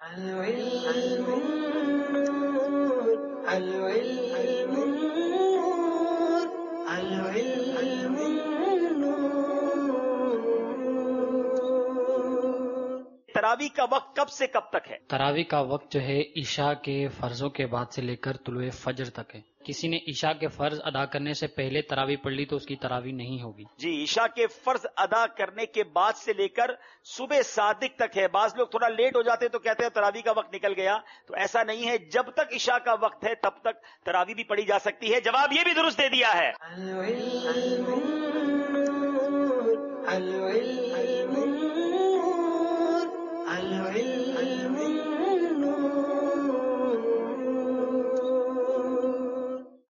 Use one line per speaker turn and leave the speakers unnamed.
तरावी का वक्त कब से कब तक है?
तरावी का वक्त जो है ईशा के फर्जों के बाद से लेकर तुलुए फजर तक है। किसी ने ईशा के फर्ज अदा करने से पहले तरावी पढ़ ली तो उसकी तरावी नहीं होगी।
जी, ईशा के फर्ज अदा करने के बाद से लेकर सुबह सादिक तक है। बाज लोग थोड़ा लेट हो जाते हैं तो कहते हैं तरावी का वक्त निकल गया, तो ऐसा नहीं है। जब तक ईशा का वक्त है तब तक तरावी भी पढ़ी जा सकती है। जवाब ये भी दुरुस्त दे दिया है।